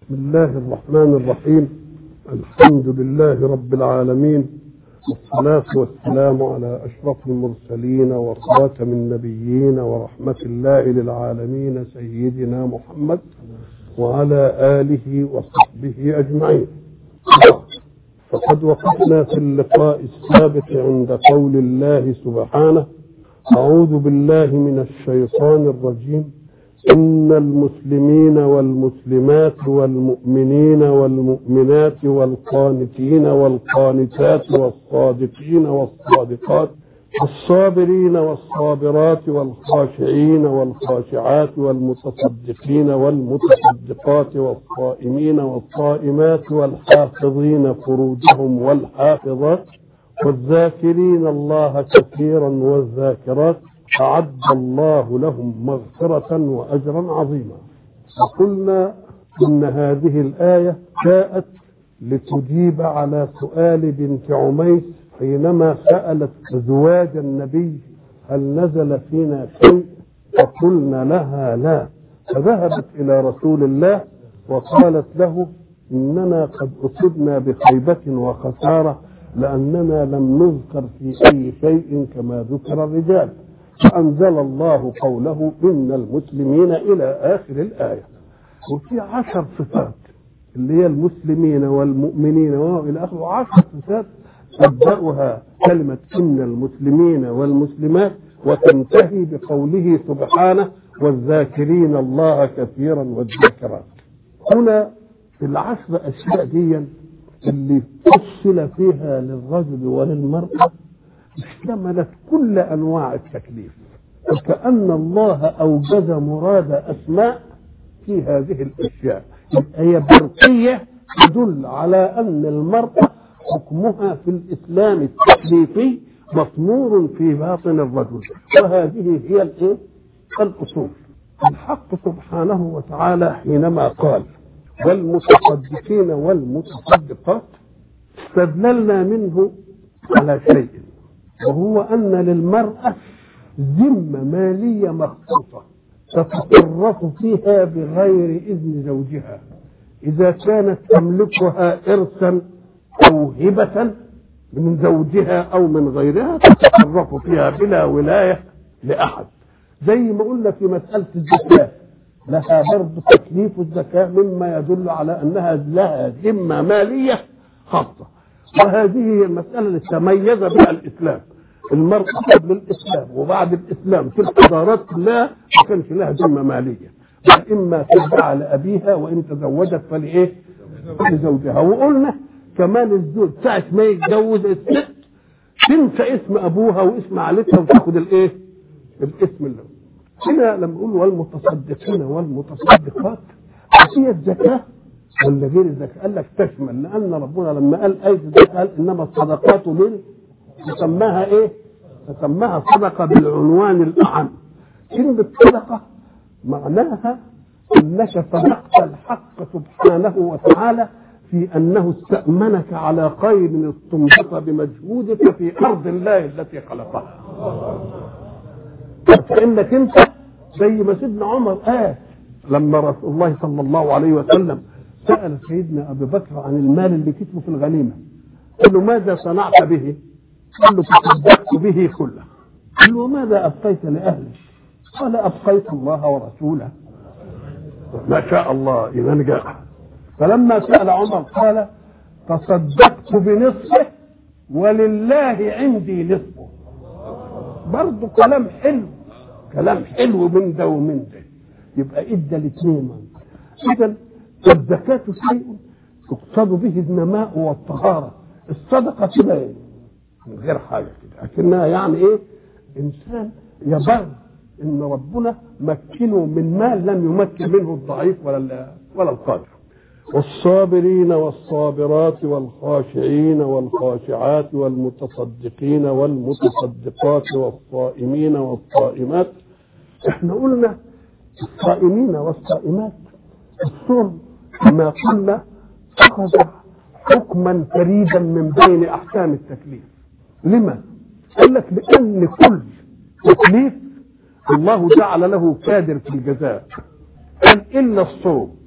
بسم الله الرحمن الرحيم. الحمد لله رب العالمين، والصلاة والسلام على أشرف المرسلين وخاتم النبيين ورحمة الله للعالمين سيدنا محمد وعلى آله وصحبه أجمعين. فقد وقفنا في اللقاء السابق عند قول الله سبحانه: أعوذ بالله من الشيطان الرجيم، إن المسلمين والمسلمات والمؤمنين والمؤمنات والقانتين والقانتات والصادقين والصادقات والصابرين والصابرات والخاشعين والخاشعات والمتصدقين والمتصدقات والصائمين والصائمات والحافظين فروجهم والحافظات والذاكرين الله كثيرا والذاكرات أعد الله لهم مغفرة وأجرا عظيما. وقلنا إن هذه الآية جاءت لتجيب على سؤال بنت عميس حينما سألت زواج النبي: هل نزل فينا شيء؟ فقلنا لها لا، فذهبت إلى رسول الله وقالت له: إننا قد أصبنا بخيبة وخسارة لأننا لم نذكر في أي شيء كما ذكر الرجال، فأنزل الله قوله: إن المسلمين إلى آخر الآية. وفي 10 صفات اللي هي المسلمين والمؤمنين وإلى آخره، 10 صفات تبدأها كلمة إن المسلمين والمسلمات وتنتهي بقوله سبحانه: والذاكرين الله كثيرا والذاكرات. هنا ال10 أشياء دي اللي فصل فيها للرجل وللمرأة اشتملت كل أنواع التكليف، وكأن الله أوجد مراد أسماء في هذه الأشياء. هي برقية تدل على أن المرأة حكمها في الإسلام التكليفي مطمور في باطن الرجل، وهذه هي الأصول. الحق سبحانه وتعالى حينما قال: والمتصدقين والمتصدقات، استدللنا منه على شيء، وهو أن للمرأة ذمة مالية مخصوصة تتصرف فيها بغير إذن زوجها، إذا كانت تملكها إرثا أو هبة من زوجها أو من غيرها تتصرف فيها بلا ولاية لأحد. زي ما قلنا في مسألة الزكاة، لها برضه تكليف الزكاة مما يدل على أنها لها ذمة مالية خاصة. وهذه هي المسألة اللي تميز بها الإسلام. المرأة قبل الإسلام وبعد الإسلام في الحضارات كلها ما كانش لها ذمة مالية، بل إما ترجع لأبيها وإن تزوجت فلإيه؟ لزوجها. وقلنا كمان الزوج ساعة ما يتجوز الست تنسى اسم أبوها واسم عائلتها وتاخد الإيه؟ الاسم اللي هنا. لما نقول والمتصدقين والمتصدقات، هي الزكاة ولا غير الزكاة؟ قال لك تشمل، لأن ربنا لما قال آية الزكاة قال: إنما الصدقات سماها إيه؟ سماها صدقة بالعنوان الأعم. كلمة صدقة معناها أنك صدقت الحق سبحانه وتعالى في أنه استأمنك على خير استنبط بمجهودك في أرض الله التي خلقها. فإنك أنت زي ما سيدنا عمر قال لما رسول الله صلى الله عليه وسلم سأل سيدنا أبي بكر عن المال اللي كتبه في الغنيمة، قال له: ماذا صنعت به؟ قال له: تصدقت به كله. قال له: وماذا أبقيت لأهلك؟ قال: أبقيت الله ورسوله. ما شاء الله، إذا جاء. فلما سأل عمر قال: تصدقت بنصفه ولله عندي نصفه. برضه كلام حلو، كلام حلو من ده ومن ده، يبقى إدى الاثنين. إذا الزكاة شيء تقصد به النماء والطهارة. الصدقة كده من غير حاجة كده، لكنها يعني إيه؟ إنسان يبر إن ربنا مكنه من مال لم يمكن منه الضعيف ولا القادر. والصابرين والصابرات والخاشعين والخاشعات والمتصدقين والمتصدقات والصائمين والصائمات. احنا قلنا الصائمين والصائمات الصوم كما قلنا أخذ حكما فريدا من بين أحكام التكليف. لما؟ قال لك لأن كل تكليف الله جعل له كادر في الجزاء، قال إلا الصوم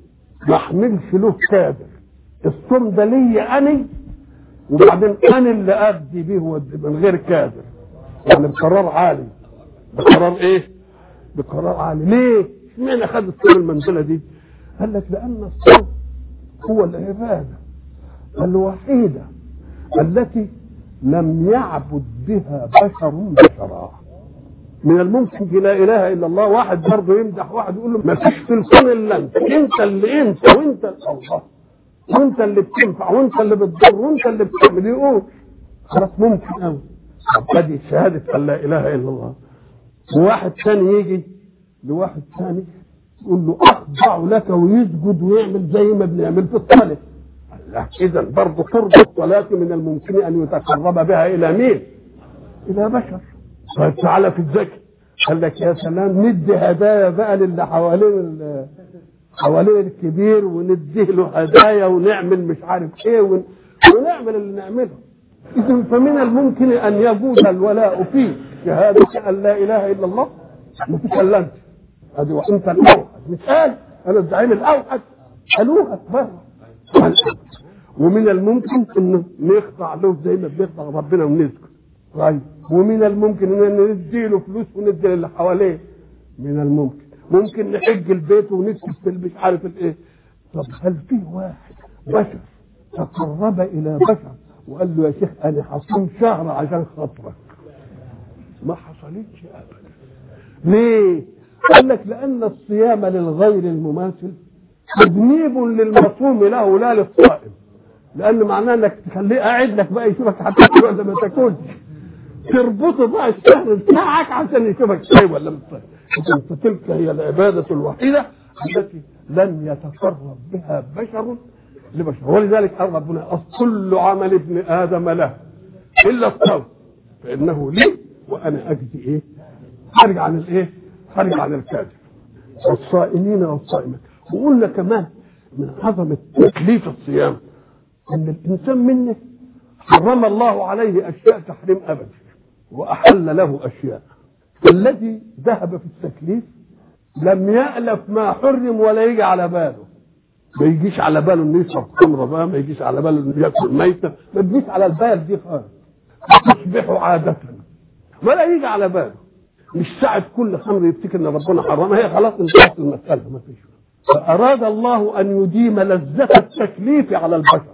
ما احملش له كادر، الصوم ده ليا انا، وبعدين انا اللي ادي به من غير كادر، يعني بقرار عالي. بقرار ايه؟ بقرار عالي. ليه؟ اشمعنى خد الصوم المنزله دي؟ قال لك لان الصوم هو العباده الوحيده التي لم يعبد بها بشر بشرا. من الممكن لا اله الا الله، واحد برضه يمدح واحد يقول له ما فيش في الكون الا انت اللي انت وانت الله، وانت اللي بتنفع وانت اللي بتضر وانت اللي بتعمل، يقول خلاص ممكن قوي. طب ادي شهاده ان لا اله الا الله. وواحد ثاني يجي لواحد ثاني يقول له اخضع لك ويسجد ويعمل زي ما بنعمل في الصلاه. اذا برضه قرب الصلاه من الممكن ان يتقرب بها الى مين؟ الى بشر. طيب تعالى في الذكر، قال لك يا سلام ندي هدايا بقى للي حوالين الكبير، ونديه له هدايا ونعمل مش عارف ايه ونعمل اللي نعمله. اذا فمن الممكن ان يجوز الولاء في شهاده ان لا اله الا الله. ما تكلمت ادي وانت الاوحد، مش قال انا الزعيم الاوحد، قالوها بره. ومن الممكن انه نخضع له زي ما بنخضع ربنا ونسكت. طيب ومن الممكن ان نديله فلوس وندي اللي حواليه. من الممكن ممكن نحج البيت ونسكت في مش عارف الايه. طب هل في واحد بشر تقرب الى بشر وقال له يا شيخ انا هصوم شهر عشان خاطرك؟ ما حصلتش ابدا. ليه؟ قال لك لان الصيام للغير المماثل تجنيب للمصوم له لا للصائم، لان معناه انك تخليه قاعد لك بقى يشوفك هتاكل ولا ما تاكلش، تربطه بقى الشهر بتاعك عشان يشوفك صايم ولا مش صايم. فتلك هي العباده الوحيده التي لن يتقرب بها بشر لبشر. ولذلك قال ربنا كل عمل ابن ادم له الا الصوم فانه لي وانا اجزي ايه؟ خارج عن الايه؟ خارج عن الكاذب. والصائمين والصائمات. وقلنا كمان من عظمه تكليف الصيام ان الانسان منه حرم الله عليه اشياء تحريم ابدا واحل له اشياء. الذي ذهب في التكليف لم يألف ما حرم ولا يجي على باله. ما يجيش على باله انه يشرب خمره بقى، ما يجيش على باله انه ياكل ميته، ما تجيش على البال دي خالص. تصبح عاده ولا يجي على باله. مش ساعه كل خمر يفتكر ان ربنا حرمها، هي خلاص انتهت المساله ما فيش. فاراد الله ان يديم لذه التكليف على البشر،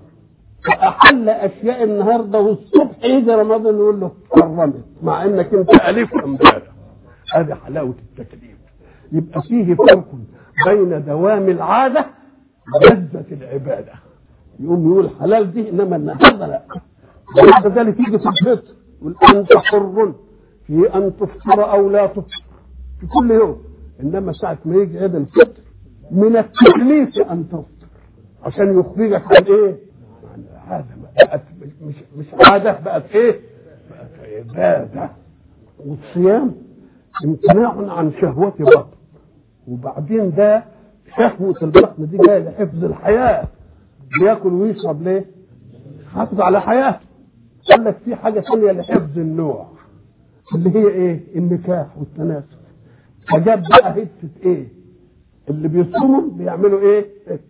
فاحل اشياء النهارده والصبح يجي رمضان يقول له حرمت، مع انك انت الفها امبارح. هذه حلاوه التكليف. يبقى فيه فرق بين دوام العاده ولذه العباده. يقوم يقول حلال دي انما النهارده لا. وبعد ذلك يجي في الفطر يقول انت حر في ان تفطر او لا تفطر في كل يوم، انما ساعه ما يجي عيد الفطر من التكليف ان تفطر عشان يخرجك عن ايه؟ عن العاده. بقت مش عاده، بقت ايه؟ بقت عباده. والصيام امتناع عن شهوه بطن، وبعدين ده شهوه البطن دي جايه لحفظ الحياه. بياكل ويشرب ليه؟ حافظ على حياته. قال لك في حاجه ثانيه لحفظ النوع اللي هي ايه؟ النكاح والتناسل. فجاب بقى حته ايه؟ اللي بيصوموا بيعملوا ايه؟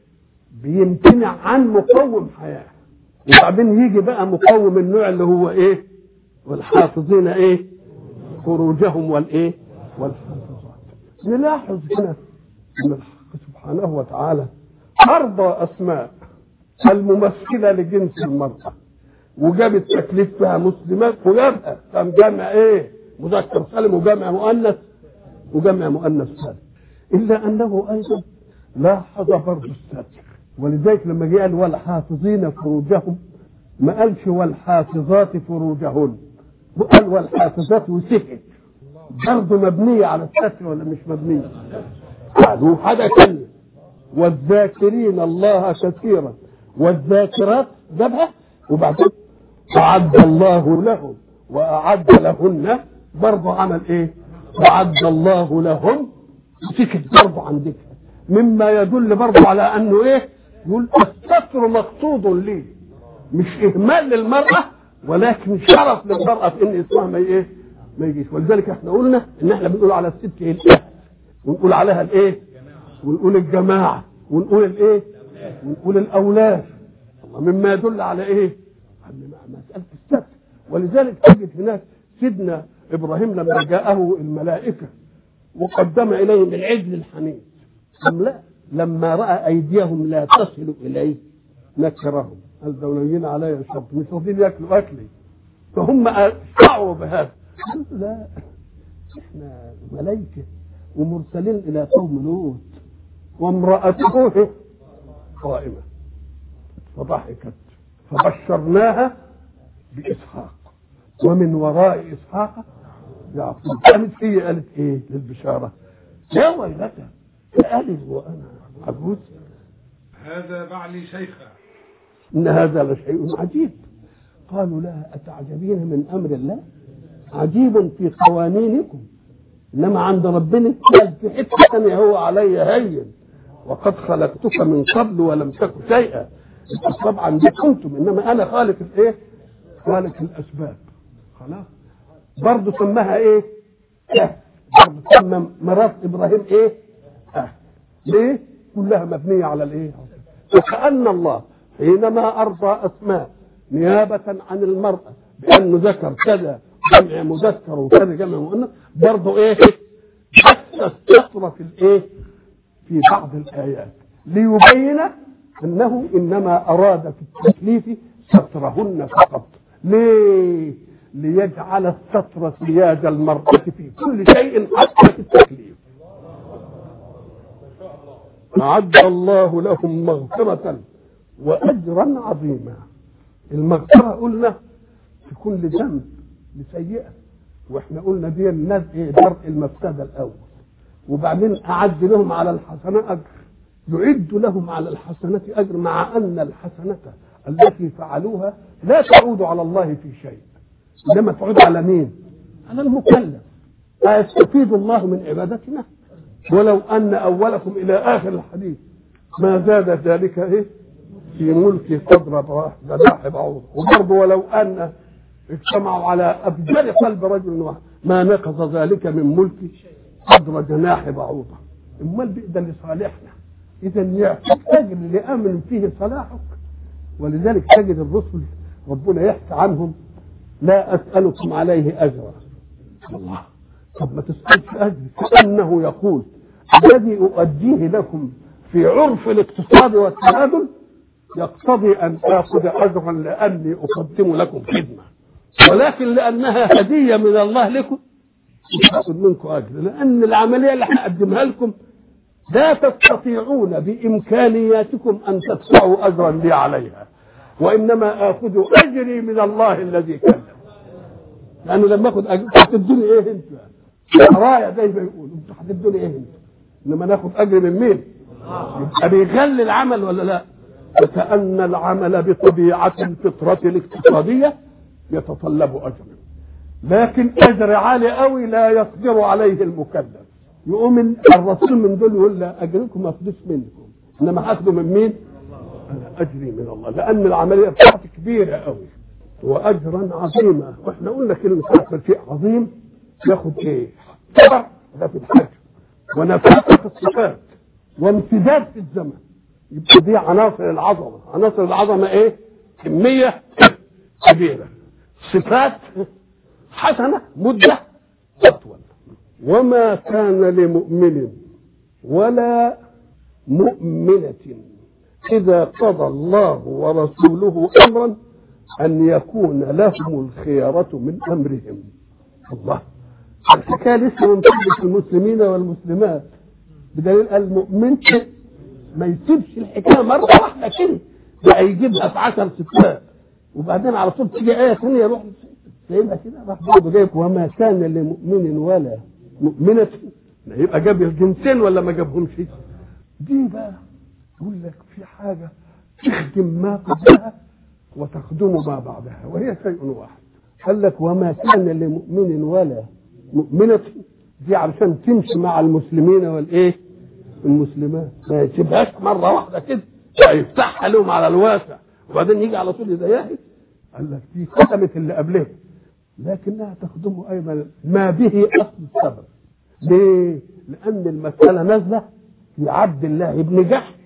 بيمتنع عن مقوم حياه، وبعدين يجي بقى مقوم النوع اللي هو ايه؟ والحافظين ايه؟ فروجهم والايه؟ والحافظات. نلاحظ هنا ان الحق سبحانه وتعالى ارضى اسماء الممثله لجنس المراه، وجاب التكليف فيها مسلمات وجابها كم جمع ايه؟ مذكر سالم وجمع مؤنث سالم. الا انه ايضا لاحظ برضه الستر، ولذلك لما جاء قال والحافظين فروجهم ما قالش والحافظات فروجهن، قال والحافظات وسكت. برضه مبنيه على الستر ولا مش مبنيه؟ قالوا حاجه ثانيه والذاكرين الله كثيرا والذاكرات جابها، وبعدين أعد الله لهم وأعد لهن برضه عمل إيه؟ أعد الله لهم سكت برضه عن ذكر، مما يدل برضه على أنه إيه؟ يقول الستر مقصود ليه، مش إهمال للمرأة ولكن شرف للمرأة في إن اسمها ما يجيش. ولذلك إحنا قلنا إن إحنا بنقول على الست الأهل، ونقول عليها الإيه؟ ونقول الجماعة، ونقول الإيه؟ ونقول الاولاد، مما يدل على ايه؟ مساله السبت. ولذلك تجد هناك سيدنا ابراهيم لما جاءه الملائكه وقدم اليهم العجل الحنيذ، لا لما راى ايديهم لا تصل اليه نكرهم، قال دوليين علي شرط مش راضيين ياكلوا اكلي، فهم شعروا بهذا. لا احنا ملائكه ومرسلين الى قوم لوط وامراته قائمه فضحكت فبشرناها باسحاق ومن وراء اسحاق يعقوب. قامت هي قالت ايه للبشاره؟ يا ويلتى ألد وانا عجوز هذا بعلي شيخا ان هذا لشيء عجيب. قالوا لها اتعجبين من امر الله؟ عجيب في قوانينكم، انما عند ربنا قال في حته ثانيه هو علي هين وقد خلقتك من قبل ولم تك شيئا. طبعا دي كنتم، انما انا خالق الايه؟ خالق الاسباب. خلاص برضه سماها ايه؟ برضه سمى مرات ابراهيم ايه؟ ليه؟ كلها مبنيه على الايه؟ وكأن الله حينما ارضى اسماء نيابه عن المراه بانه ذكر كذا جمع مذكر وكذا جمع مؤنث، برضه ايه؟ حتى الستر في الايه؟ في بعض الايات ليبين انه انما اراد في التكليف سترهن فقط. ليه؟ ليجعل الستر سياج المرأة في كل شيء حتى في التكليف. أعد الله لهم مغفرة وأجرا عظيما. المغفرة قلنا في كل ذنب لسيئة، واحنا قلنا دي الناس درء المفسدة الأول، وبعدين أعد لهم على الحسنة أجر، يعد لهم على الحسنة أجر، مع أن الحسنة التي فعلوها لا تعود على الله في شيء، إنما تعود على مين؟ على المكلف. أيستفيد الله من عبادتنا؟ ولو أن أولكم إلى آخر الحديث ما زاد ذلك إيه؟ في ملكي قدر جناح بعوضة. وبرضه ولو أن اجتمعوا على أفجر قلب رجل واحد ما نقض ذلك من ملكي قدر جناح بعوضة. امال بيقدر لصالحنا. إذا يعطيك أجر لأمن فيه صلاحك. ولذلك تجد الرسل ربنا يحكي عنهم لا أسألكم عليه أجرا. الله، طب ما تسألش أجر، كأنه يقول الذي أؤديه لكم في عرف الاقتصاد والتبادل يقتضي أن آخذ أجرا لأني أقدم لكم خدمة، ولكن لأنها هدية من الله لكم مش هاخذ منكم أجر، لأن العملية اللي هقدمها لكم لا تستطيعون بإمكانياتكم أن تدفعوا أجرا لي عليها، وإنما آخذ أجري من الله الذي كلم. لأنه لما أخذ أجر هتدوني إيه أنت؟ راية زي ما يقولوا أنتوا هتدوني إيه أنت؟ إنما ناخذ أجر من مين؟ يبقى بيغلي العمل ولا لا؟ وكأن العمل بطبيعة الفطرة الاقتصادية يتطلب أجرا، لكن أجر عالي قوي لا يقدر عليه المكلف. يقوم الرسول من دول يقول لا أجركم ما أخذوش منكم، إنما هاخده من مين؟ أنا أجري من الله، لأن العملية بتاعتي كبيرة قوي وأجرا عظيما. وإحنا قلنا كلمة شيء عظيم ياخد إيه؟ كبر ده في الحج، ونفاق في الصفات، وامتداد في الزمن. يبقى دي عناصر العظمة. عناصر العظمة إيه؟ كمية كبيرة، صفات حسنة، مدة أطول. وما كان لمؤمن ولا مؤمنة إذا قضى الله ورسوله أمرا أن يكون لهم الخيارة من أمرهم. الله، الحكاية لسه منطبقة في المسلمين والمسلمات، بدليل المؤمن ما يسيبش الحكاية مرة واحدة كده، ده يجيبها في 10 صفات وبعدين على طول تيجي آية ثانية يروح سايبها كده، راح برضه جايب وما كان لمؤمن ولا مؤمنة. يبقى جاب الجنسين ولا ما جابهمش؟ دي بقى يقول لك في حاجة تخدم ما قبلها وتخدم ما بعدها، وهي شيء واحد. قال لك وما كان لمؤمن ولا مؤمنة، دي علشان تمشي مع المسلمين والايه؟ المسلمات، ما يسيبهاش مرة واحدة كده، يفتحها لهم على الواسع وبعدين يجي على طول يضيقها. قال لك دي خدمت اللي قبلها، لكنها تخدم ايضا ما به اصل السبب. ليه؟ لان المسألة نازلة في عبد الله ابن جحش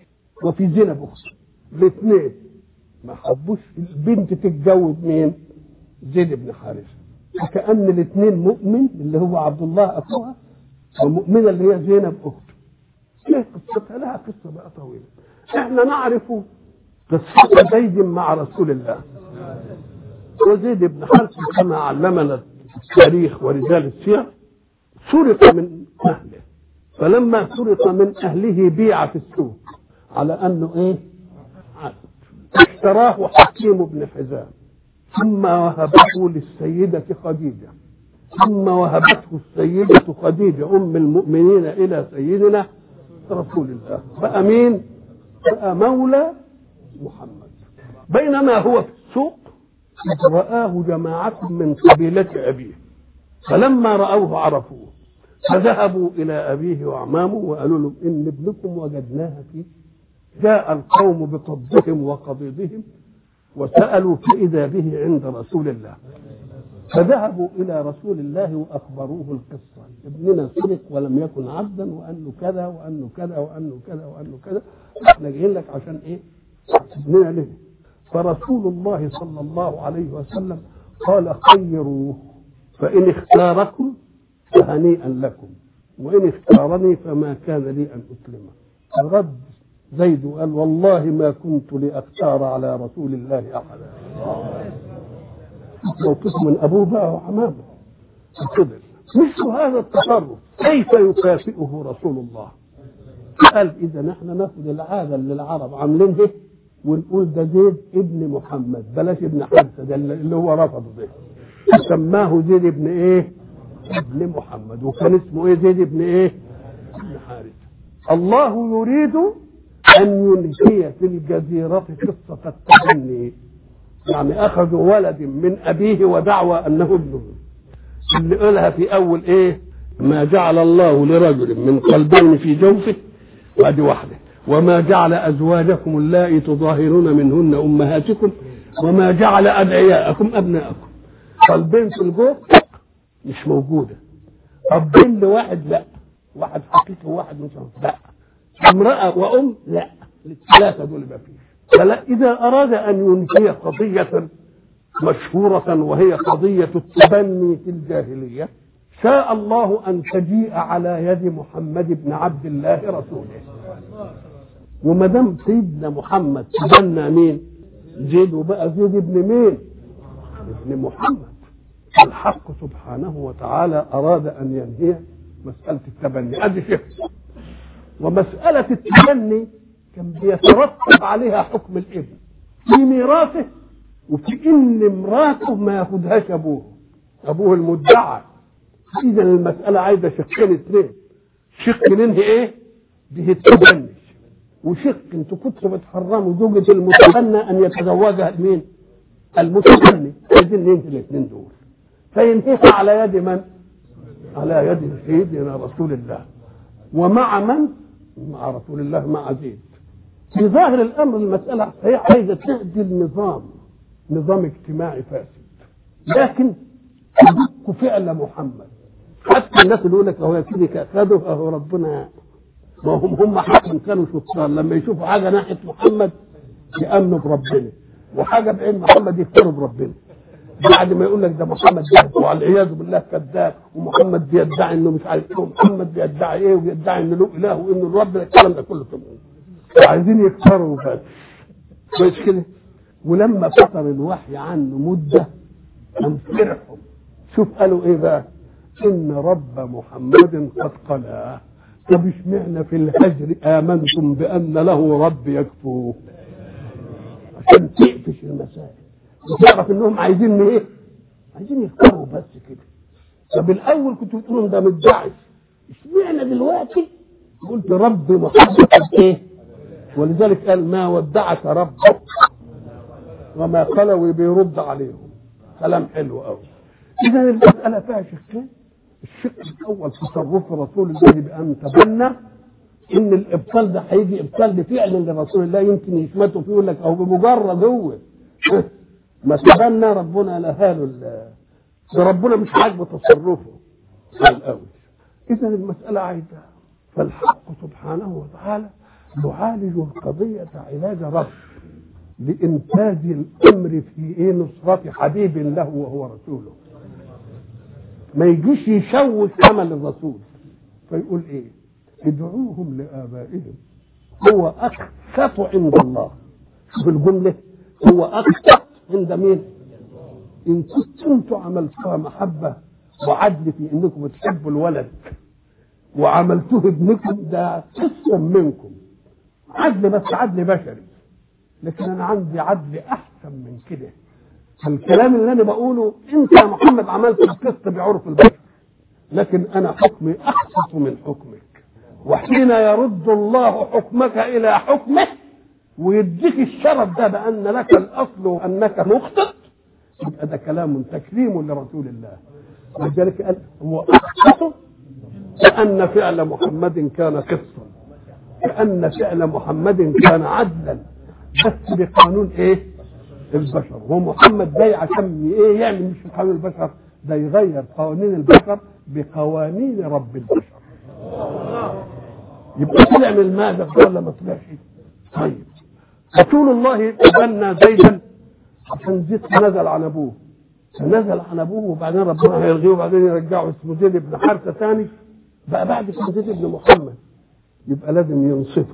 وفي زينب أخته، الاثنين ما حبوش البنت تتجوز مين؟ زيد بن حارثة. فكأن الاثنين مؤمن اللي هو عبد الله أخوها، ومؤمنة اللي هي زينب أخته. ليه قصتها؟ لها قصة بقى طويلة. احنا نعرف قصة زيد مع رسول الله. وزيد بن حارثة كما علمنا التاريخ ورجال السير سرق من أهله، فلما سرق من أهله بيع في السوق على أنه إيه؟ عبد. اشتراه حكيم بن حزام ثم وهبته للسيدة خديجة، ثم وهبته السيدة خديجة أم المؤمنين إلى سيدنا رسول الله، بقى مين؟ بقى مولى محمد. بينما هو في السوق رآه جماعة من قبيلة أبيه، فلما رأوه عرفوه، فذهبوا إلى أبيه وأعمامه وقالوا له إن ابنكم وجدناها فيه. جاء القوم بقبضهم وقبيضهم وسألوا فإذا به عند رسول الله، فذهبوا إلى رسول الله وأخبروه القصة، ابننا سرق ولم يكن عبدا وأنه كذا وأنه كذا وأنه كذا وأنه كذا، احنا جايين لك عشان إيه؟ ابننا ليه؟ فرسول الله صلى الله عليه وسلم قال خيروه، فإن اختاركم فهنيئا لكم، وإن اختارني فما كان لي أن أسلمه. فرد زيد وقال والله ما كنت لأختار على رسول الله أحدا. موقف من أبوه بقى وحمامه الكبر. مثل هذا التصرف كيف يكافئه رسول الله؟ قال إذا نحن ناخذ العادة اللي العرب عاملينها ونقول ده زيد ابن محمد، بلاش ابن حارثة ده اللي هو رفضه ده، سماه زيد ابن ايه؟ ابن محمد، وكان اسمه ايه؟ زيد ابن ايه؟ ابن حارثة. الله يريد أن ينهي في الجزيرة قصة التبني، يعني أخذوا ولد من أبيه ودعوى أنه ابنه، اللي قالها في أول إيه؟ ما جعل الله لرجل من قلبين في جوفه، وادي واحدة، وما جعل أزواجكم اللائي تظاهرون منهن أمهاتكم وما جعل أدعياءكم أبناءكم. قلبين في الجوف مش موجودة، أبين لواحد لا، واحد حقيقي وواحد مش لا، امرأة وأم لا، الثلاثة دول ما فيش. فلا، إذا أراد أن ينهي قضية مشهورة وهي قضية التبني في الجاهلية، شاء الله أن تجيء على يد محمد بن عبد الله رسوله. وما دام سيدنا محمد تبنى مين؟ زيد، وبقى زيد ابن مين؟ ابن محمد. الحق سبحانه وتعالى أراد أن ينهي مسألة التبني. أدي شيء. ومسألة التبني كان بيترتب عليها حكم الابن في ميراثه، وفي إن امراته ما ياخدهاش أبوه المدعى. إذا المسألة عايزة شقين اثنين، شق ننهي إيه؟ به التبني، وشق انتوا كنتوا بتحرموا زوجة المتبنى أن يتزوجها مين؟ المتبني. عايزين ننهي الاثنين دول، فينهيها على يد من؟ على يد سيدنا رسول الله. ومع من؟ مع رسول الله، مع زيد. في ظاهر الأمر المسألة هي عايزة تعدل نظام اجتماعي فاسد، لكن تدق فعل محمد. حتى الناس اللي يقول لك هو يا سيدي كأخذه أهو ربنا، ما هم حقا كانوا شطار، لما يشوفوا حاجة ناحية محمد يأمنوا بربنا، وحاجة بعين محمد يكفروا بربنا. بعد ما يقول لك ده محمد كذاب والعياذ بالله كذاب، ومحمد بيدعي انه مش عارف ايه، ومحمد بيدعي ايه، وبيدعي انه له اله وانه الرب، الكلام ده كله كمان عايزين يكفروا بس كويس كده. ولما فتر الوحي عنه مده قام فرحوا. شوف قالوا ايه بقى؟ ان رب محمد قد قلاه. طب اشمعنى في الهجر امنتم بان له رب يكفوه؟ عشان تقفش المسائل وتعرف انهم عايزين ايه؟ عايزين يختاروا بس كده. طب الاول كنتوا بتقولوا ده مدعي، اشمعنى دلوقتي قلت رب محمد ايه؟ ولذلك قال ما ودعك ربك وما قالوا، بيرد عليهم كلام حلو قوي. اذا المساله فيها شقين. الشق الاول تصرف رسول الله بان تبنى، ان الابطال ده هيجي ابطال بفعل لرسول الله، يمكن يشمتوا فيه يقول لك او بمجرد هو ما تبنى ربنا لهاله ده ربنا مش عاجبه تصرفه الاول. اذا المساله عايزه، فالحق سبحانه وتعالى يعالج القضية علاج رب لإنفاذ الأمر في نصرة حبيب له وهو رسوله. ما يجيش يشوش عمل الرسول فيقول إيه؟ ادعوهم لآبائهم هو أقسط عند الله. شوف الجملة، هو أقسط عند مين؟ إن كنتم عملتها محبة وعدل في إنكم بتحبوا الولد وعملتوه ابنكم، ده قسم منكم عدل، بس عدل بشري، لكن أنا عندي عدل أحسن من كده. الكلام اللي أنا بقوله أنت يا محمد عملت القسط بعرف البشر، لكن أنا حكمي أقسط من حكمك. وحين يرد الله حكمك إلى حكمه ويديك الشرف ده بأن لك الأصل وأنك مخطئ، يبقى ده كلام تكريم لرسول الله. ولذلك قال هو أقسط، كأن فعل محمد كان قسطا، كأن فعل محمد كان عدلا، بس بقانون ايه؟ البشر. هو محمد جاي عشان ايه يعمل؟ مش قانون البشر، ده يغير قوانين البشر بقوانين رب البشر. يبقى طلع من الماء ولا ما طلعش؟ طيب رسول الله تبنى زيدا عشان زيد نزل عن ابوه، فنزل عن ابوه وبعدين ربنا هيلغيه وبعدين يرجعه اسمه زيد بن حارثه ثاني، بقى بعد كده زيد بن محمد. يبقى لازم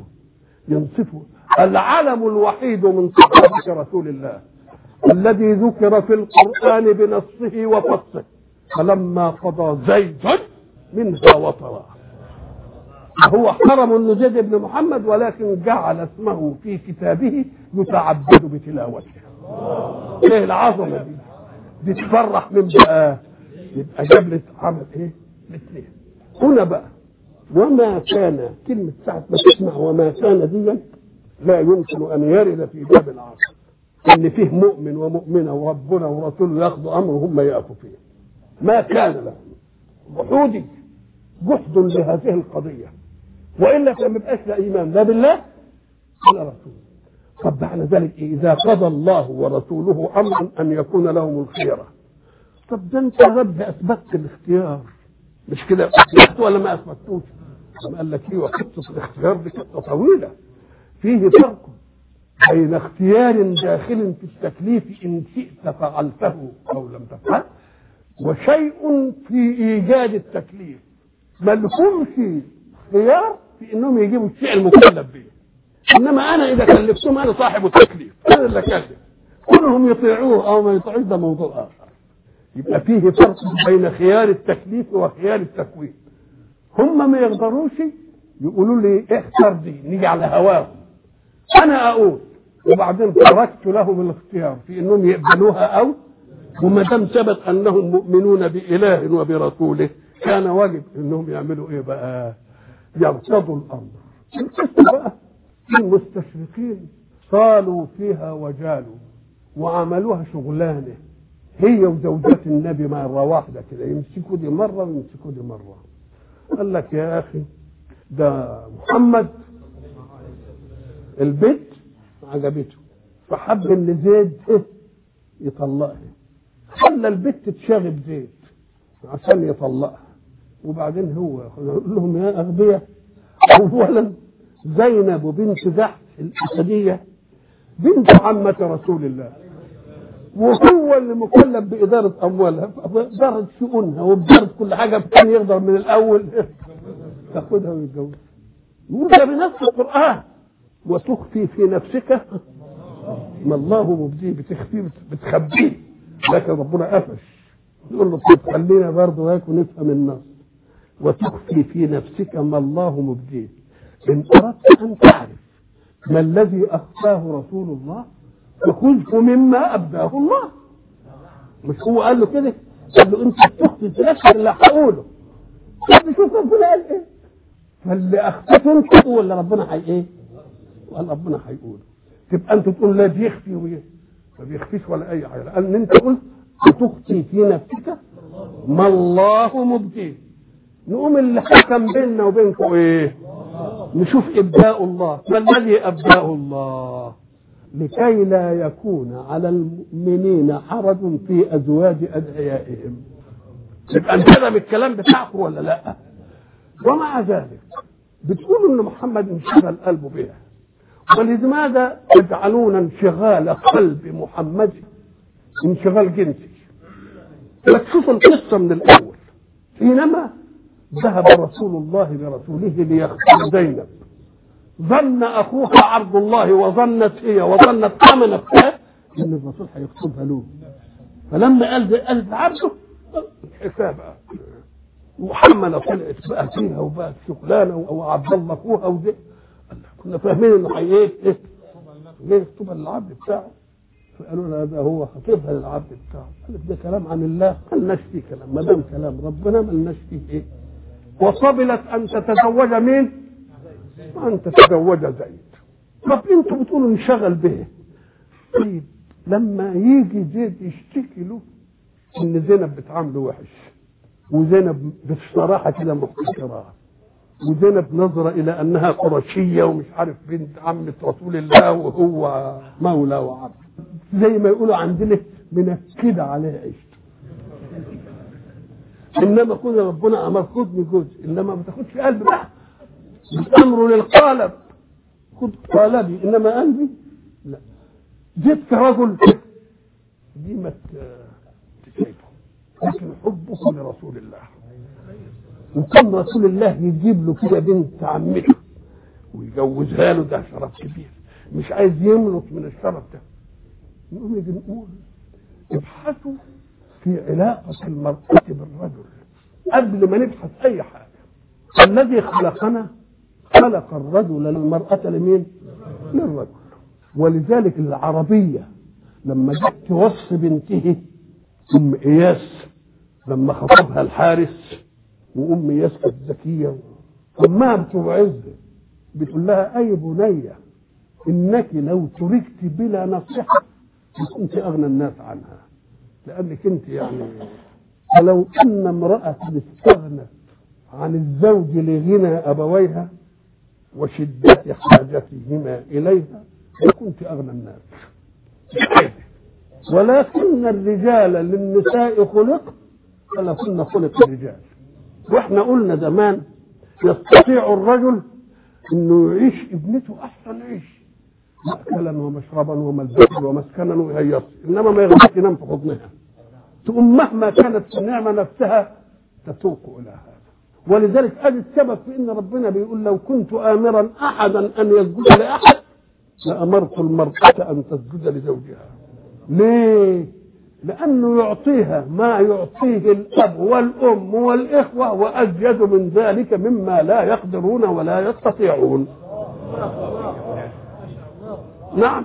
ينصفه العلم الوحيد من صحابة رسول الله الذي ذكر في القرآن بنصه وفصه، فلما قضى زيد منها وطرا. هو حرم انه زيد بن محمد، ولكن جعل اسمه في كتابه يتعبد بتلاوته. ايه العظمه دي تفرح من بقى. يبقى جاب عمل ايه الاثنين هنا بقى. وما كان، كلمه ساعه ما تسمع وما كان دي لا يمكن ان يرد في باب العصر ان فيه مؤمن ومؤمنه وربنا ورسوله ياخذوا امر هم يقفوا فيه. ما كان لهم جحد لهذه القضيه، والا فما يبقاش لا ايمان لا بالله ولا رسوله. طب بعد ذلك اذا قضى الله ورسوله امرا ان يكون لهم الخيره، طب ده انت يا رب اثبتت الاختيار، مش كده؟ اثبتت ولا ما اثبتوش؟ قال لك ايه؟ وقصه الاختيار دي قصه طويله، فيه فرق بين اختيار داخل في التكليف ان شئت فعلته او لم تفعل، وشيء في ايجاد التكليف ما لهمش خيار في انهم يجيبوا الشيء المكلف به. انما انا اذا كلفتهم انا صاحب التكليف، انا اللي اكلف، كلهم يطيعوه او ما يطيعوش ده موضوع اخر. يبقى فيه فرق بين خيار التكليف وخيار التكوين. هم ما يقدروش يقولوا لي اختار دي، نيجي على هواهم، انا اقول وبعدين تركت لهم الاختيار في انهم يقبلوها او، وما دام ثبت انهم مؤمنون باله وبرسوله كان واجب انهم يعملوا ايه بقى؟ يرتضوا الامر. القصه بقى المستشرقين صالوا فيها وجالوا وعملوها شغلانه، هي وزوجات النبي مره واحده كده، يمسكوا دي مره ويمسكوا دي مره. قال لك يا اخي ده محمد البيت عجبته فحب ان زيد يطلقها، خلى البيت تشاغب زيد عشان يطلقها، وبعدين هو يقول لهم يا اغبياء، اولا زينب بنت جحش الاسديه بنت عمه رسول الله، وهو اللي مكلف باداره اموالها باداره شؤونها وباداره كل حاجه، كان يقدر من الاول تاخدها ويتجوزها. وده بنفس القران، وتخفي في نفسك ما الله مبديه، بتخبيه، لكن ربنا قفش يقول له طب خلينا برضه هيك ونفهم النص. وتخفي في نفسك ما الله مبديه ان اردت ان تعرف ما الذي اخفاه رسول الله فخذه مما ابداه الله. مش هو قال له كده؟ قال له انت بتخفي في نفسك اللي هقوله، طب شوف ربنا قال ايه؟ فاللي اخفته انت ولا ربنا هي ايه؟ وقال ربنا هيقوله. تبقى انت تقول لا بيخفي ويه، ما بيخفيش ولا اي حاجه، قال ان انت قلت وتخفي في نفسك ما الله مبديه. نقوم اللي حكم بيننا وبينكم ايه؟ نشوف ابداء الله. ما الذي ابداه الله؟ لكي لا يكون على المؤمنين حرج في ازواج ادعيائهم. يبقى انتبه بالكلام بتاعكم ولا لا؟ ومع ذلك بتقولوا ان محمد انشغل قلبه بها، ولماذا تجعلون انشغال قلب محمد انشغال جنسي؟ لا تشوفوا القصه من الاول. حينما ذهب رسول الله برسوله ليختار زينب، ظن اخوها عبد الله وظنت هي وظنت امنت ان الرسول هيخطبها له، فلما قال عبده الحكايه بقى محمد طلعت بقى فيها وبقت شغلانه وعبد الله اخوها وزي كنا فاهمين انه ايه يخطبها للعبد بتاعه، فقالوا له هذا هو خطيبها للعبد بتاعه. قال لك ده كلام عن الله، مالناش فيه كلام، ما دام كلام ربنا مالناش فيه ايه. وقبلت ان تتزوج مين؟ ان تتزوج زيد. طب انتوا بتقولوا انشغل به، طيب لما يجي زيد يشتكي له ان زينب بتعامله وحش، وزينب بصراحه كده محتكرها، وزينب نظرة إلى أنها قرشية ومش عارف بنت عمة رسول الله وهو مولى وعبد، زي ما يقولوا عندنا منكدة عليها عيشته. إنما كنا ربنا أمر خذني جزء، إنما ما تاخدش قلب بقى، الأمر للقالب، خذ قالبي إنما قلبي لا. جبت رجل دي ما تسيبه، لكن حبه لرسول الله، وكان رسول الله يجيب له كده بنت عمته ويجوزها له، ده شرف كبير، مش عايز يملك من الشرف ده. نقوم يجي نقول ابحثوا في علاقة المرأة بالرجل قبل ما نبحث أي حاجة. الذي خلقنا خلق الرجل للمرأة لمين؟ للرجل. ولذلك العربية لما جت توصي بنته أم إياس لما خطبها الحارس، وأم إياس كانت ذكية، أمها بتوعظها بتقول لها أي بنية إنك لو تركت بلا نصيحة كنت أغنى الناس عنها، لأنك أنت يعني ولو أن امرأة استغنت عن الزوج لغنى أبويها وشدة حاجتهما إليها لكنت أغنى الناس. ولكن الرجال للنساء خلق ولكن خلق الرجال. واحنا قلنا زمان يستطيع الرجل انه يعيش ابنته احسن عيش، مأكلا ومشربا وملبسا ومسكنا ويهيص، انما ما يغلق ينام في حضنها، تقوم مهما كانت النعمه نفسها تتوق الى هذا. ولذلك هذا السبب في ان ربنا بيقول لو كنت امرا احدا ان يسجد لاحد لامرت المراه ان تسجد لزوجها. ليه؟ لأنه يعطيها ما يعطيه الأب والأم والإخوة وأزيد من ذلك مما لا يقدرون ولا يستطيعون. نعم.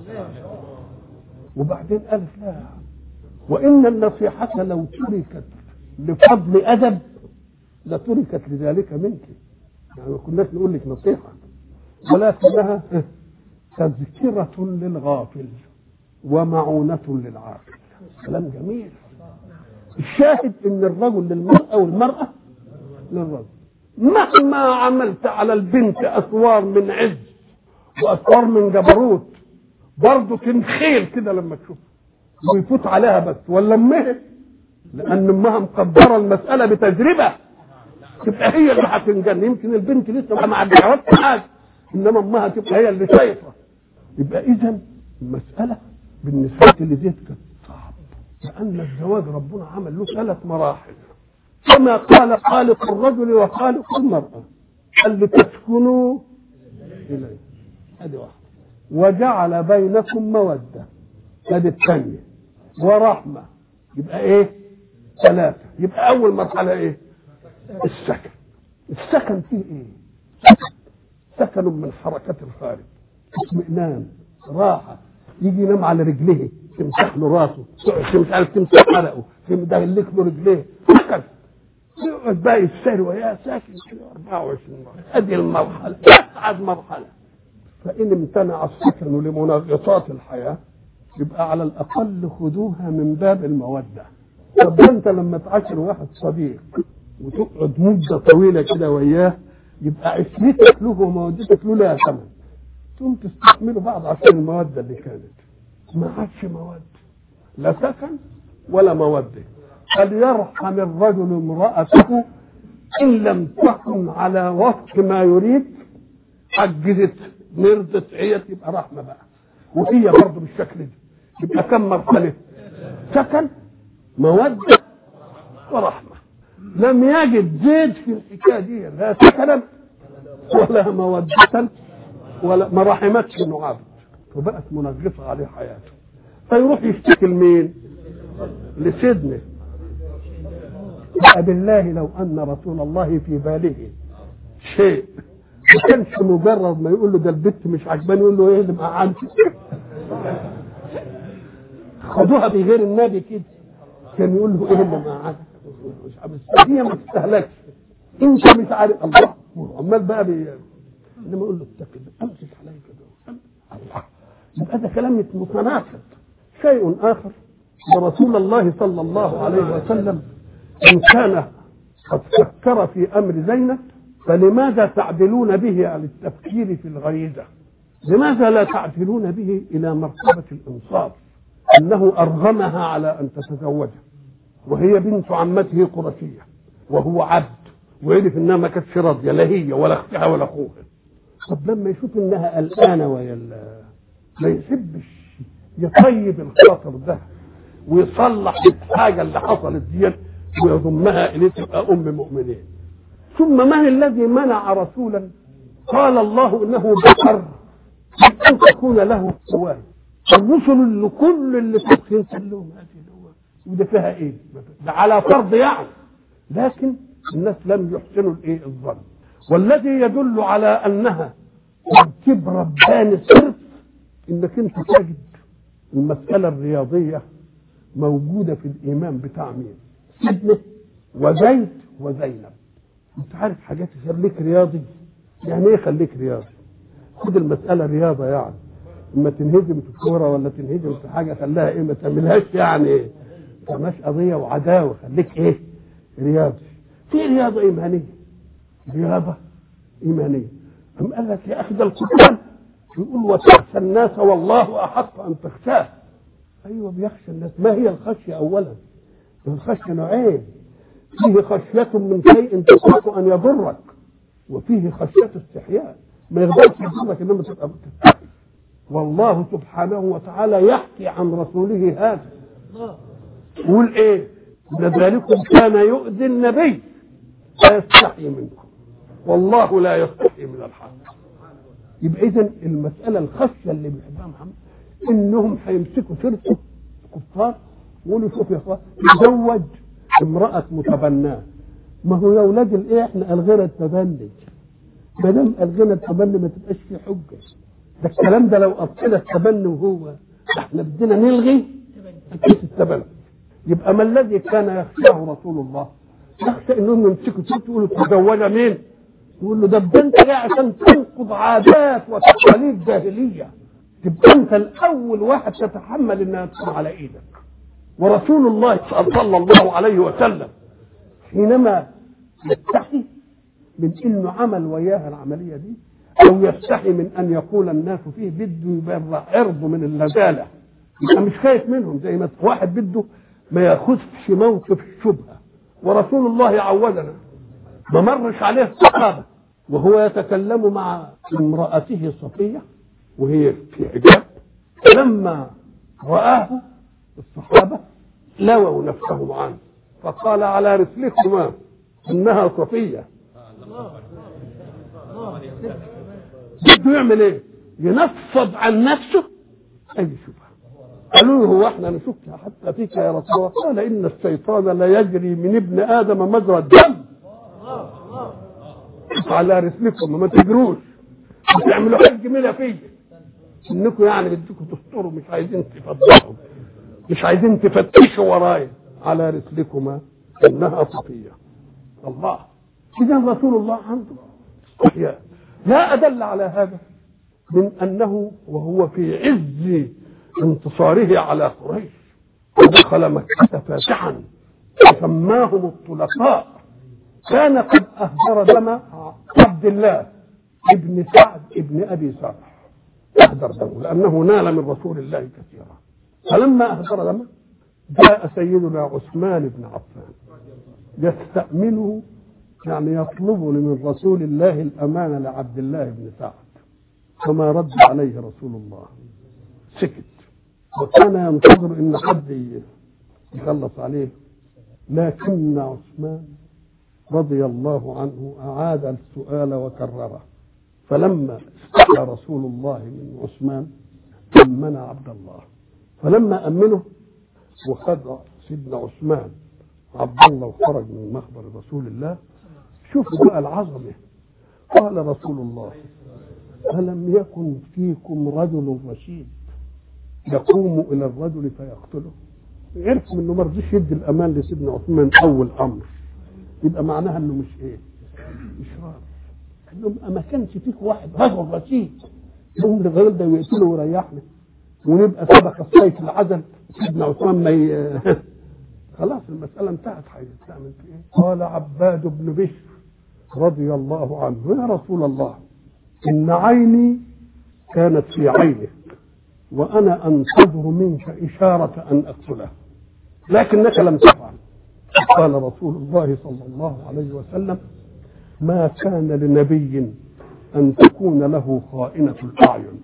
وبعدين قالت لا، وإن النصيحة لو تركت لفضل أدب لتركت لذلك منك، يعني ما كناش نقول لك نصيحة، ولكنها تذكرة للغافل ومعونة للعاقل. كلام جميل. الشاهد ان الرجل للمرأة والمرأة للرجل. مهما عملت على البنت اسوار من عز واسوار من جبروت برضه تنخيل كده لما تشوف ويفوت عليها بس ولا امها، لان امها مقدره المساله بتجربه، تبقى هي اللي هتنجن. يمكن البنت لسه ما عندهاش حاجه، انما امها تبقى هي اللي شايفه. يبقى اذا المساله بالنسبه لزيد كانت صعب، لان الزواج ربنا عمل له 3 مراحل، كما قال خالق الرجل وخالق المراه، قال لتسكنوا اليه، هذه واحده، وجعل بينكم موده، هذه الثانيه، ورحمه، يبقى ايه 3. يبقى اول مرحله ايه؟ السكن. السكن فيه ايه؟ سكن من حركات الخارج، اطمئنان، راحه، يجي ينام على رجليه تمسح له راسه، مش عارف تمسح حلقه، تمدلك له رجليه، سكن. يقعد بقى يستاهل وياه ساكن 24 مرة. هذه المرحله اسعد مرحله. فان امتنع السكن لمنغصات الحياه يبقى على الاقل خذوها من باب الموده. طب انت لما تعاشر واحد صديق وتقعد مده طويله كده وياه، يبقى عشرتك له ومودتك له لها ثمن، ثم تستحملوا بعض عشان الموده اللي كانت. ما عادش موده، لا سكن ولا موده. فليرحم الرجل امرأته إن لم تكن على وفق ما يريد عجزت مرضت عيت يبقى رحمة بقى. وهي برضه بالشكل ده يبقى كم مرحلة؟ سكن مودة ورحمة. لم يجد زيد في الحكاية دي لا سكنا ولا مودة ولا ما رحمتش انه عبد، فبقت منغصة عليه حياته. فيروح يشتكي لمين؟ لسيدنا. بالله لو ان رسول الله في باله شيء ما كانش مجرد ما يقول له ده البت مش عجباني يقول له ايه اللي مقعدك. خدوها بغير النبي كده كان يقول له ايه اللي مقعدك. هي ما تستهلكش انت مش عارف الله عمال بقى انما يقول له اتق الله امسك عليك كده الله. يبقى ده كلام متناقض. شيء اخر ورسول الله صلى الله عليه وسلم ان كان قد فكر في امر زينب فلماذا تعدلون به عن التفكير في الغريزه؟ لماذا لا تعدلون به الى مرتبه الانصاف؟ انه ارغمها على ان تتزوجه وهي بنت عمته قرشيه وهو عبد وعرف انها ما كانتش راضيه لا هي ولا اختها ولا اخوها. طب لما يشوف انها قلقانه ما يحبش يطيب الخاطر ده ويصلح الحاجه اللي حصلت دي ويضمها اليه تبقى ام مؤمنين. ثم من الذي منع رسولا قال الله انه بشر ان تكون له سواه؟ الرسل اللي كل اللي تدخل لهم هذه الأمور وده فيها ايه؟ ده على فرض يعني، لكن الناس لم يحسنوا الايه الظن. والذي يدل على انها ترتيب رباني صرف انك انت تجد المساله الرياضيه موجوده في الايمان بتاع مين؟ سيدنا وزيد وزينب. انت عارف حاجات يخليك رياضي؟ يعني ايه خليك رياضي؟ خد المساله رياضه يعني اما تنهزم في الكوره ولا تنهزم في حاجه خليها ايه ما تعملهاش يعني ايه كماش قضيه وعداوه. خليك ايه رياضي. في رياضه ايمانيه رياضه ايمانيه. هم قال لك يا اخي ده القران يقول وتخشى الناس والله احق ان تخشاه. ايوه بيخشى الناس. ما هي الخشيه اولا؟ الخشيه نوعين، فيه خشيه من شيء تخاف ان يضرك وفيه خشيه استحياء ما يقدرش يضرك انما تبقى بتستحي. والله سبحانه وتعالى يحكي عن رسوله هذا يقول ايه؟ لذلكم كان يؤذي النبي لا يستحي منكم والله لا يستحي من الحق. يبقى اذا المساله الخشيه اللي بيحبها محمد انهم هيمسكوا سيرته الكفار ويقولوا شوف يا اخوان تزوج امراه متبناه. ما هو يا اولاد الايه احنا الغينا التبني، ما دام الغينا التبني ما تبقاش في حجه. ده الكلام ده لو قطعنا التبني وهو احنا بدنا نلغي التبني. يبقى ما الذي كان يخشاه رسول الله؟ يخشى انهم يمسكوا سيرته يقولوا تزوج مين؟ يقول له ده انت جاي عشان تنقض عادات وتقاليد جاهليه، تبقى انت الاول واحد تتحمل انها تكون على ايدك. ورسول الله صلى الله عليه وسلم حينما يستحي من انه عمل وياها العمليه دي او يستحي من ان يقول الناس فيه بده يبقى عرضه من اللذاذه يبقى مش خايف منهم زي ما واحد بده ما ياخذش موقف الشبهه. ورسول الله عودنا ما مرش عليه الصحابه وهو يتكلم مع امرأته صفية وهي في حجاب لما رآه الصحابة لووا نفسهم عنه فقال على رسلكما انها صفية. بده يعمل ايه؟ ينفض عن نفسه اي شبهه. قالوا له هو احنا نشك حتى فيك يا رسول الله؟ قال ان الشيطان لا يجري من ابن ادم مجرى الدم. على رسلكم ما تجروش تعملوا حاجه جميله فيا انكم يعني بدكم تستروا مش عايزين تفضحوا مش عايزين تفتشوا ورايا. على رسلكما انها صفيه. الله. اذا رسول الله عنده استحياء. لا ادل على هذا من انه وهو في عز انتصاره على قريش ودخل مكه فاتحا وسماهم الطلقاء كان قد اهدر دم عبد الله ابن سعد ابن ابي سرح. اهدر دمه لانه نال من رسول الله كثيرا. فلما اهدر دمه جاء سيدنا عثمان بن عفان يستأمنه يعني يطلب من رسول الله الأمانة لعبد الله بن سعد، فما رد عليه رسول الله، سكت، وكان ينتظر ان حد يخلص عليه. لكن عثمان رضي الله عنه أعاد السؤال وكرره، فلما استحى رسول الله من عثمان أمن عبد الله، فلما أمنه وخد سيدنا عثمان عبد الله وخرج من مخبر رسول الله. شوفوا بقى العظمة. قال رسول الله: ألم يكن فيكم رجل رشيد يقوم إلى الرجل فيقتله؟ عرفوا انه ما رضيش يدي الامان لسيدنا عثمان اول امر، يبقى معناها انه مش مش راضي. انه ما كانش فيك واحد رجل رشيد يقوم للراجل ده ويقتله ويريحنا، ونبقى سبق الصيف العزل سيدنا عثمان ما خلاص المساله انتهت. هتعمل في ايه؟ قال عباد بن بشر رضي الله عنه: يا رسول الله، ان عيني كانت في عينك وأنا أنتظر منك إشارة أن أقتله، لكنك لم تفعل. قال رسول الله صلى الله عليه وسلم: ما كان لنبي أن تكون له خائنة الأعين.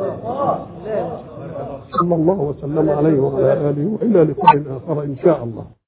صلى الله وسلم عليه وعلى آله، وإلى لقاء آخر إن شاء الله.